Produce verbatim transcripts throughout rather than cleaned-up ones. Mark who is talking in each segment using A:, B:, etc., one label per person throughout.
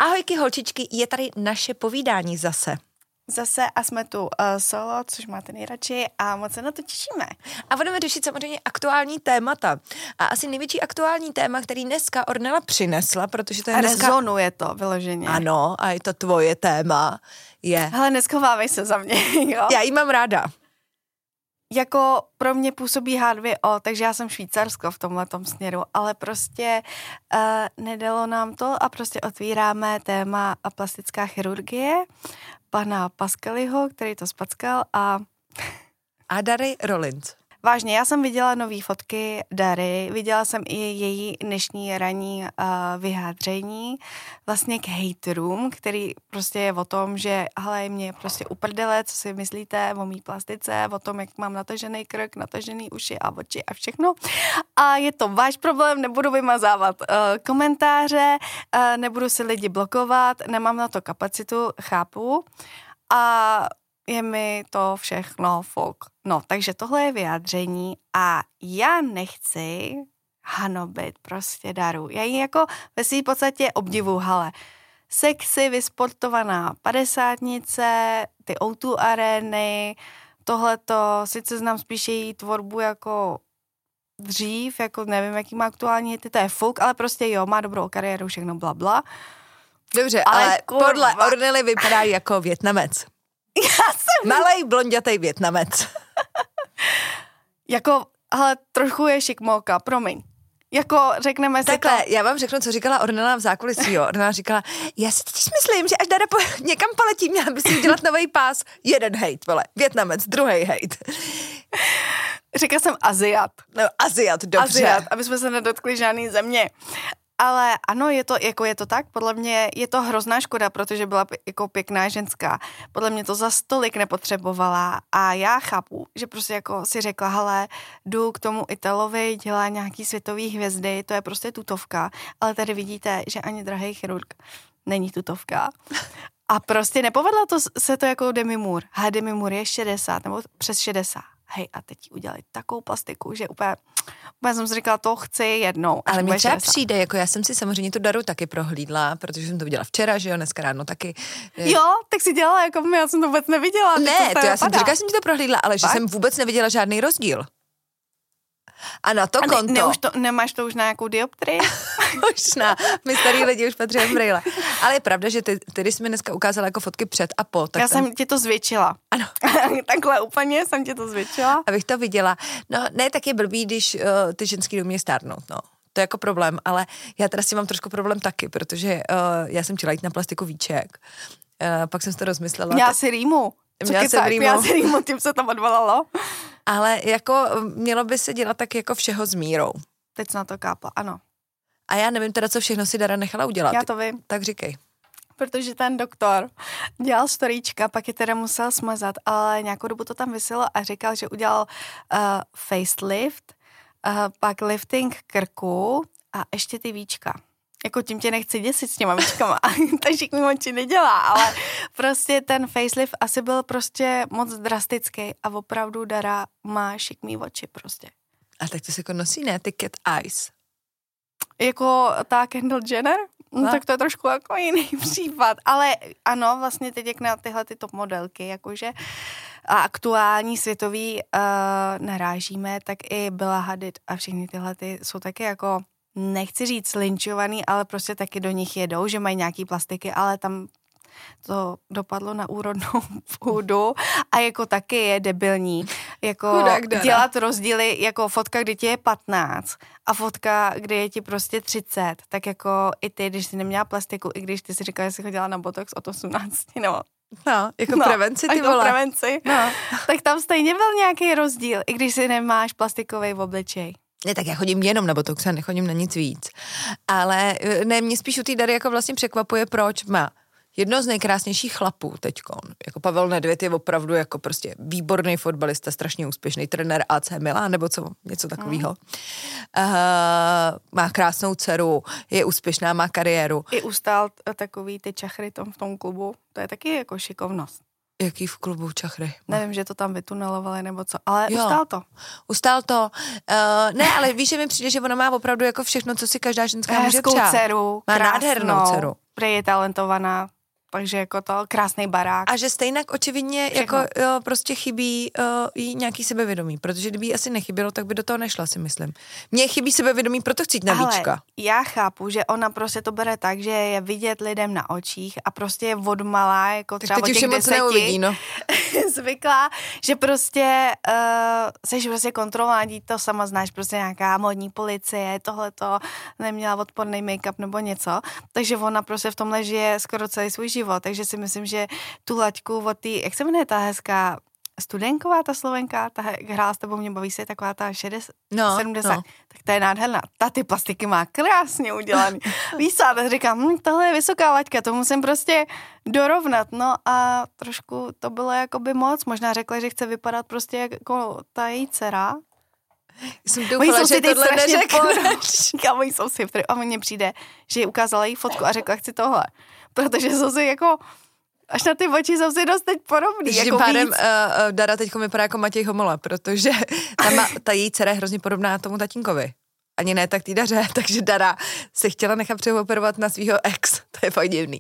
A: Ahojky holčičky, je tady naše povídání zase.
B: Zase a jsme tu uh, solo, což máte nejradši a moc se na to těšíme.
A: A budeme řešit samozřejmě aktuální témata. A asi největší aktuální téma, který dneska Ornella přinesla, protože to je
B: a
A: dneska...
B: rezonuje to vyloženě.
A: Ano, a je to tvoje téma. Je.
B: Hele, neschovávej se za mě, jo?
A: Já jí mám ráda.
B: Jako pro mě působí H dva O, takže já jsem Švýcarsko v tomhletom směru, ale prostě uh, nedalo nám to a prostě otvíráme téma plastická chirurgie pana Pascaliho, který to spackal a...
A: A Dary Rollins.
B: Vážně, já jsem viděla nový fotky Dary, viděla jsem i její dnešní ranní uh, vyjádření vlastně k haterům, který prostě je o tom, že hele, mě prostě uprdele, co si myslíte o mý plastice, o tom, jak mám natažený krk, natažený uši a oči a všechno. A je to váš problém, nebudu vymazávat uh, komentáře, uh, nebudu si lidi blokovat, nemám na to kapacitu, chápu. A je mi to všechno fuk. No, takže tohle je vyjádření a já nechci hanobit prostě Daru. Já ji jako ve své podstatě obdivu, hele. Sexy, vysportovaná padesátnice, ty ó dva arény, tohleto, sice znám spíš její tvorbu jako dřív, jako nevím, jaký má aktuální hity, to je fuk, ale prostě jo, má dobrou kariéru, všechno bla bla.
A: Dobře, ale, ale podle Ornely vypadá jako Vietnamec.
B: Já jsem...
A: Malej blondětej Vietnamec.
B: Jako, ale trošku je šikmolka, promiň. Jako řekneme si
A: Takhle,
B: to...
A: já vám řeknu, co říkala Ornella v zákulisí, jo. Ornella říkala, já si teď myslím, že až Dara po, někam poletí, měla by si udělat nový pás. Jeden hejt, vole, Vietnamec, druhý hejt.
B: Říkala jsem Aziat.
A: No, Aziat, dobře.
B: Aziat, aby jsme se nedotkli žádný země. Ale ano, je to, jako je to tak, podle mě je to hrozná škoda, protože byla jako pěkná ženská. Podle mě to za stolik nepotřebovala a já chápu, že prostě jako si řekla, hele, jdu k tomu Italovi, dělá nějaký světový hvězdy, to je prostě tutovka, ale tady vidíte, že ani drahý chirurg není tutovka. A prostě nepovedla to, se to jako Demi Moore. A Demi Moore je šedesát nebo přes šedesát. Hej, a teď udělali takovou plastiku, že úplně, úplně jsem si říkala, to chci jednou.
A: Ale mi třeba přijde, jako já jsem si samozřejmě tu Daru taky prohlídla, protože jsem to viděla včera, že jo, dneska ráno taky.
B: Jo, tak si dělala, jako mě, já jsem to vůbec neviděla.
A: Ne,
B: to,
A: to já jsem
B: padá.
A: říkala, jsem ti to prohlídla, ale že
B: Fakt?
A: jsem vůbec neviděla žádný rozdíl. A na to
B: a
A: konto.
B: Ne, ne, už to, nemáš to už na nějakou dioptrii?
A: Možná, my starý lidi už patříme brýle. Ale je pravda, že ty, ty jsi mi dneska ukázala jako fotky před a po. Tak
B: já
A: tam...
B: jsem ti to zvětšila.
A: Ano.
B: Takhle úplně jsem ti to zvětšila.
A: Abych to viděla. No ne, tak je blbý, když uh, ty ženský domě stárnout, no. To je jako problém, ale já teda si mám trošku problém taky, protože uh, já jsem chtěla jít na plastikovíček. Uh, pak jsem si to rozmyslela.
B: Já
A: tak...
B: si rýmu. Co
A: Měla
B: kecáš,
A: rýmu.
B: já si rýmu, tím se tam odvolalo.
A: Ale jako mělo by se dělat tak jako všeho s mírou.
B: Teď jsem na to kápla, ano.
A: A já nevím teda, co všechno si Dara nechala udělat.
B: Já to vím.
A: Tak říkej.
B: Protože ten doktor dělal storíčka, pak je teda musel smazat, ale nějakou dobu to tam vyselo a říkal, že udělal uh, facelift, uh, pak lifting krku a ještě ty víčka. Jako tím tě nechci děsit s těma víčkama, takže mi oči nedělá, ale prostě ten facelift asi byl prostě moc drastický a opravdu Dara má šikmý oči prostě.
A: A tak to se jako nosí, ne? Ty cat eyes.
B: Jako ta Kendall Jenner? No,
A: no.
B: tak to je trošku jako jiný případ, ale ano, vlastně teď jak na tyhle ty top modelky, jakože a aktuální světový uh, narážíme, tak i Bella Hadid a všechny tyhle ty jsou taky jako, nechci říct linčovaný, ale prostě taky do nich jedou, že mají nějaký plastiky, ale tam to dopadlo na úrodnou půdu a jako taky je debilní, jako dělat rozdíly, jako fotka, kdy ti je patnáct a fotka, kdy je ti prostě třicet, tak jako i ty, když jsi neměla plastiku, i když ty si říkala, že jsi chodila na botox od osmnácti, no.
A: No, jako
B: no,
A: prevenci, ty
B: jako
A: vole.
B: prevenci,
A: no.
B: Tak tam stejně byl nějaký rozdíl, i když si nemáš plastikový v obličej.
A: Ne, tak já chodím jenom na botox a nechodím na nic víc. Ale ne, mě spíš u té Dary jako vlastně překvapuje, proč má jedno z nejkrásnějších chlapů teďkon. Jako Pavel Nedvěd je opravdu jako prostě výborný fotbalista, strašně úspěšný trenér A C Milan, nebo co, něco takového. Mm. Uh, má krásnou dceru, je úspěšná, má kariéru.
B: I ustál takový ty čachry tom v tom klubu, to je taky jako šikovnost.
A: Jaký v klubu čachry?
B: Nevím, že to tam vytunelovali nebo co, ale
A: jo.
B: ustál to.
A: Ustál to. Uh, ne, ale víš, že mi přijde, že ona má opravdu jako všechno, co si každá ženská může přát.
B: Dceru,
A: má
B: krásnou.
A: nádhernou dceru.
B: prej je talentovaná, takže jako to krásný barák.
A: A že stejnak očividně jako jo, prostě chybí uh, jí nějaký sebevědomí, protože kdyby jí asi nechybělo, tak by do toho nešla, si myslím. Mně chybí sebevědomí, proto chci jít na víčka.
B: Ale já chápu, že ona prostě to bere tak, že je vidět lidem na očích a prostě je odmalá, jako třeba od těch deseti,
A: neuvidí, no.
B: zvyklá, že prostě uh, seš prostě kontrolovaná, dít to sama znáš, prostě nějaká modní policie, tohleto, neměla odporný make-up nebo něco, takže ona prostě v tomhle žije skoro celý svůj život, takže si myslím, že tu laťku od té, jak se jmenuje ta hezká Studenková, ta Slovenka, ta hrála s tebou, mě baví se, taková ta šedesát,
A: no,
B: sedmdesát,
A: no.
B: Tak ta je nádherná. Ta ty plastiky má krásně udělaný. Víš co, tak říkám, hm, tohle je vysoká laťka, to musím prostě dorovnat. No a trošku to bylo jakoby moc. Možná řekla, že chce vypadat prostě jako ta její dcera.
A: Jsem doufala, že tohle neřekneš.
B: A oni jsou si, a mně přijde, že jí ukázala jí fotku a řekla, chci tohle. Protože jsou si jako až na ty oči jsou si dost teď podobný.
A: Tím
B: jako
A: pádem
B: víc.
A: uh, Dara teďko vypadá jako Matěj Homola, protože ta, má, ta její dcera je hrozně podobná tomu tatínkovi. Ani ne tak tý Daře, takže Dara se chtěla nechat přeoperovat na svýho ex. To je fakt divný.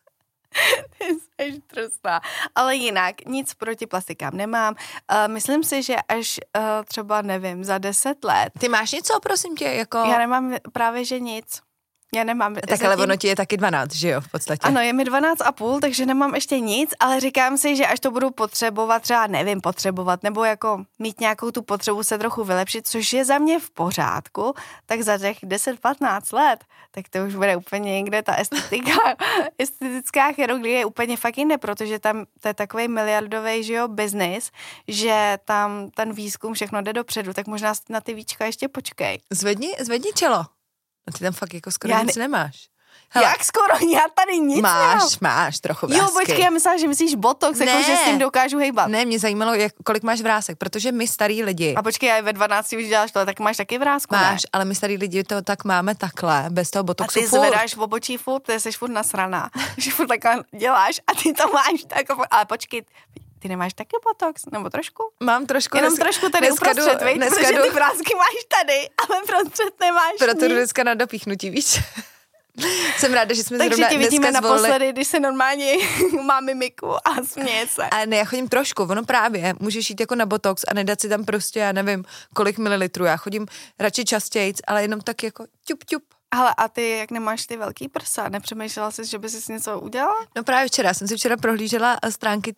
B: Ty jsi trstná. Ale jinak nic proti plastikám nemám. Uh, myslím si, že až uh, třeba, nevím, za deset let.
A: Ty máš něco, prosím tě, jako...
B: Já nemám právě, že nic. Já nemám.
A: Tak
B: zatím...
A: ale ono ti je taky dvanáct, že jo, v podstatě.
B: Ano, je mi dvanáct a půl, takže nemám ještě nic, ale říkám si, že až to budu potřebovat, třeba nevím, potřebovat, nebo jako mít nějakou tu potřebu se trochu vylepšit, což je za mě v pořádku, tak za těch deset patnáct let, tak to už bude úplně někde ta estetika, estetická chirurgie je úplně fakt jinde, protože tam to je takový miliardový, že jo, biznis, že tam ten výzkum všechno jde dopředu, tak možná na ty víčka ještě počkej.
A: Zvedni, zvedni čelo. No ty tam fakt jako skoro
B: já
A: nic
B: ne...
A: nemáš.
B: Hele, jak skoro? Já tady nic
A: máš,
B: nemám.
A: Máš trochu vrásky.
B: Jo, počkej, já myslela, že myslíš botox, jako, že s tím dokážu hejbat.
A: Ne, mě zajímalo, jak, kolik máš vrásek, protože my starý lidi...
B: A počkej, já ve dvanácti už děláš to, tak máš taky vrásku,
A: Máš,
B: ne?
A: ale my starý lidi to tak máme takhle, bez toho botoxu.
B: A ty
A: furt.
B: zvedáš v obočí furt, ty jsi furt nasraná, že furt takhle děláš a ty to máš tak, ale počkej, ty nemáš taky botox, nebo trošku?
A: Mám trošku.
B: Jenom
A: dneska,
B: trošku tady uprostřed, víš, protože
A: jdu,
B: ty vrásky máš tady, ale prostřed nemáš
A: proto
B: nic.
A: dneska na dopíchnutí, víš? Jsem ráda, že jsme
B: Takže
A: zrovna
B: tě vidíme
A: dneska zvolili...
B: naposledy, když se normálně má mimiku a směje se.
A: A ne, já chodím trošku, ono právě, můžeš jít jako na botox a nedat si tam prostě, já nevím, kolik mililitrů, já chodím radši častějc, ale jenom tak jako ťup, ťup.
B: Ale a ty, jak nemáš ty velký prsa, nepřemýšlela jsi, že by jsi něco udělala?
A: No právě včera, jsem si včera prohlížela stránky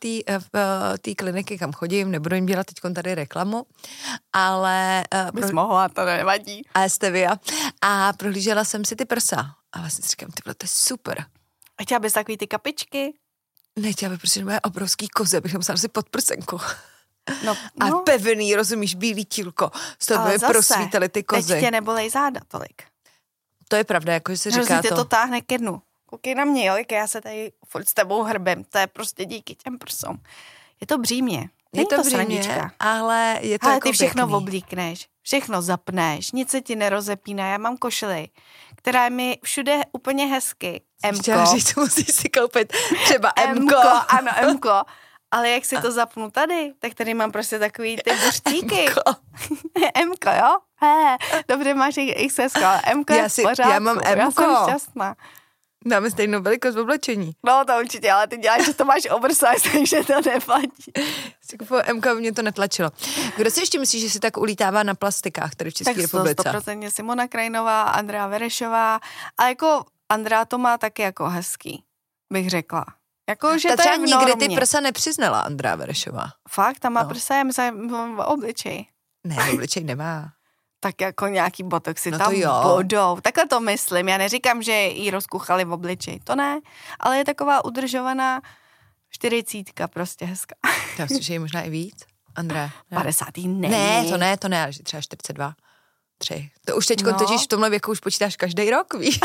A: té kliniky, kam chodím, nebudu jim dělat teď tady reklamu, ale... Uh,
B: Bys pro... mohla, to nevadí.
A: A Stevia. A prohlížela jsem si ty prsa. A vlastně si říkám, tyhle, to je super.
B: A chtěla bys takový ty kapičky?
A: Ne, chtěla bych prostě moje obrovský kozy, abych musela si pod prsenku.
B: No,
A: a
B: no.
A: pevný, rozumíš, bílý tílko. Z toho by prosvítali ty kozy.
B: Teď tě nebolej záda tolik.
A: To je pravda, jako že se říká
B: Hrozně
A: to.
B: to táhne ke dnu. Koukej na mě, jo, jak já se tady furt s tebou hrbem. To je prostě díky těm prsům. Je to břímě.
A: Je to, to břímě, ale je to
B: ale
A: jako
B: ty všechno
A: pěkný.
B: Oblíkneš, všechno zapneš, nic se ti nerozepíná. Já mám košili, která je mi všude úplně hezky. Emko.
A: Chtěla říct, musíš si koupit třeba Emko.
B: Emko, ano, Emko. Ale jak si to zapnu tady, tak tady mám prostě takový ty buřtíky.
A: Emko.
B: Emko, jo? He, dobře, máš X S, ale Emko je v pořádku.
A: Já mám Emko.
B: Já jsem šťastná.
A: Máme stejnou velikost v oblečení.
B: No to určitě, ale ty děláš, že to máš oversize, takže to neplatí.
A: Si kupuju Emko, mě to netlačilo. Kdo si ještě myslí, že si tak ulítává na plastikách tady v České
B: tak
A: republice?
B: Tak sto procent Simona Krajinová, Andrea Verešová. A jako Andrea to má taky jako hezký, bych řekla. Jako, že
A: ta
B: to
A: třeba
B: je v
A: nikdy
B: normě.
A: ty prsa nepřiznala, Andrea Verešová.
B: Fakt? Ta má
A: no.
B: prsa, já myslím, v obličeji.
A: Ne, obličej nemá.
B: Tak jako nějaký botoxy
A: no
B: tam
A: jo.
B: budou. Takhle to myslím. Já neříkám, že jí rozkuchali v obličeji. To ne. Ale je taková udržovaná čtyřicítka prostě hezká.
A: Já myslím, že je možná i víc. Andrea.
B: padesátý není.
A: Ne, to ne, to ne, ale že třeba čtyřicet dva. Tři. To už teďko
B: no.
A: totiž v tomhle věku už počítáš každý rok, víš?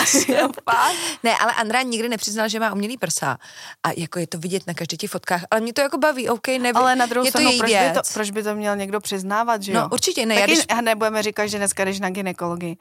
A: Ne, ale Andrea nikdy nepřiznala, že má umělý prsa. A jako je to vidět na každých těch fotkách. Ale mě to jako baví, OK, nevím.
B: Ale na druhou stranu, proč, by to,
A: věc.
B: proč by to měl někdo přiznávat, že jo?
A: No určitě ne.
B: Taky
A: když...
B: a nebudeme říkat, že dneska jdeš na gynekologii.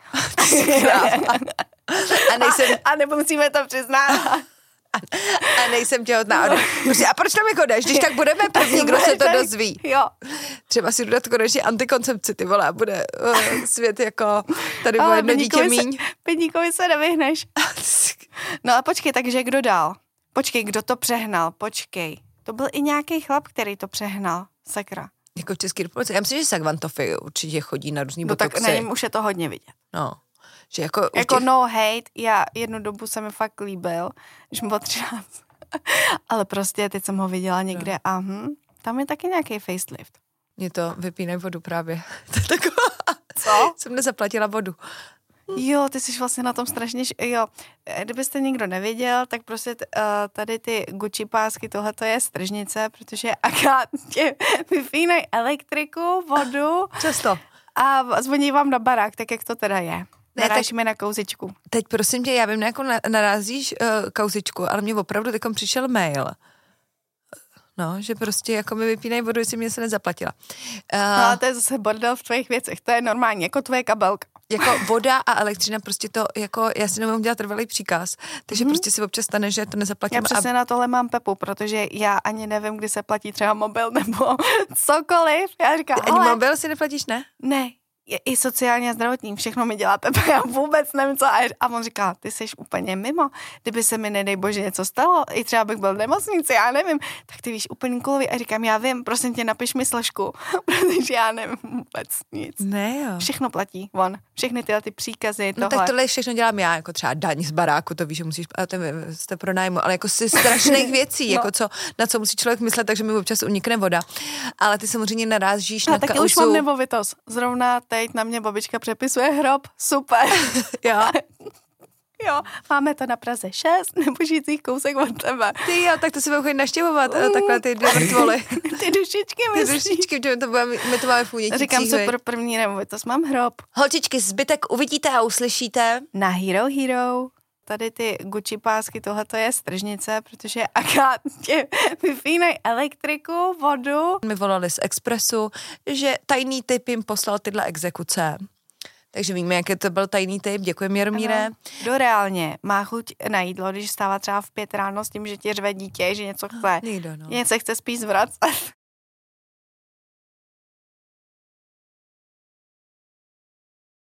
A: a nejsem...
B: A, a nebo musíme to přiznávat.
A: A, a nejsem těhotná. No. A proč tam jako jdeš? Když tak budeme první, kdo se to dozví.
B: Jo.
A: Třeba si dodat konečně antikoncepci, ty vole, a bude uh, svět jako tady bude jedno dítě míň.
B: Pedíkovi se nevyhneš. No a počkej, takže kdo dál? Počkej, kdo to přehnal? Počkej. To byl i nějaký chlap, který to přehnal. Sakra.
A: Jako v České republice. Já myslím, že Sagvantofy určitě chodí na různý
B: no
A: botoxy.
B: Tak na něm už je to hodně vidět.
A: No. Že jako,
B: jako
A: těch...
B: no hate, já jednu dobu se mi fakt líbil, když mu bylo třináct. Ale prostě teď jsem ho viděla někde no. a hm, tam je taky nějaký facelift.
A: Mě to vypínají vodu právě. To je taková...
B: Co?
A: Jsem nezaplatila vodu.
B: Jo, ty jsi vlastně na tom strašně, jo, kdybyste nikdo nevěděl, tak prostě t, uh, tady ty Gucci pásky, tohle to je stržnice, protože aká tě vypínají elektriku, vodu.
A: Často.
B: A zvoní vám na barák, tak jak to teda je. Narážíme na kauzičku.
A: Teď prosím tě, já vím, na jakou narazíš uh, kauzičku, ale mě opravdu teďkom přišel mail. No, že prostě jako mi vypínají vodu, jestli mě se nezaplatila. Uh,
B: no a to je zase bordel v tvojich věcech, to je normální, jako tvoje kabelka.
A: Jako voda a elektřina, prostě to, jako já si nemůžu dělat trvalý příkaz, takže mm-hmm. prostě si občas stane, že to nezaplatím.
B: Já přesně a... na tohle mám Pepu, protože já ani nevím, kdy se platí třeba mobil nebo cokoliv. Já říkám,
A: Ani
B: ale...
A: mobil si neplatíš, ne?
B: Ne. I sociálně a zdravotní, všechno mi dělá Pepa, já vůbec nevím co. A on říká, ty jsi úplně mimo, kdyby se mi, nedej bože, něco stalo, i třeba bych byl v nemocnici, já nevím, tak ty víš úplně kulový. A říkám, já vím, prosím tě, napiš mi složku, protože já nevím vůbec nic.
A: Ne jo.
B: Všechno platí, on, všechny tyhle ty příkazy, tohle.
A: No tak tohle všechno dělám já, jako třeba daň z baráku, to víš, že musíš, a to jste pro nájmu, ale jako si strašných věcí, no. jako co, na co musí člověk myslet, takže mi občas unikne voda. Ale ty samozřejmě narážíš
B: no,
A: na
B: taky
A: kauzu.
B: Už mám nemovitost, zrovna teď na mě babička přepisuje hrob, super.
A: Jo.
B: Jo, máme to na Praze šest, nebo žících kousek od tebe.
A: Ty jo, tak to si budeme chodit naštěvovat, uh. takhle ty dvě mrtvoly.
B: Ty dušičky, myslíš?
A: Ty dušičky, my to, budeme, my to máme v Úněticích.
B: Říkám super první nemovitost, mám hrob.
A: Holčičky, zbytek uvidíte a uslyšíte.
B: Na Hero Hero. Tady ty Gucci pásky, tohle to je stržnice, protože aká tě vypínají elektriku, vodu.
A: My volali z Expressu, že tajný typ jim poslal tyhle exekuce. Takže víme, jaký to byl tajný typ. Děkujeme, Jaromíre.
B: Kdo reálně má chuť na jídlo, když stává třeba v pět ráno s tím, že ti řve dítě, že něco chce.
A: Nikdo, no.
B: Něco chce spíš zvracet.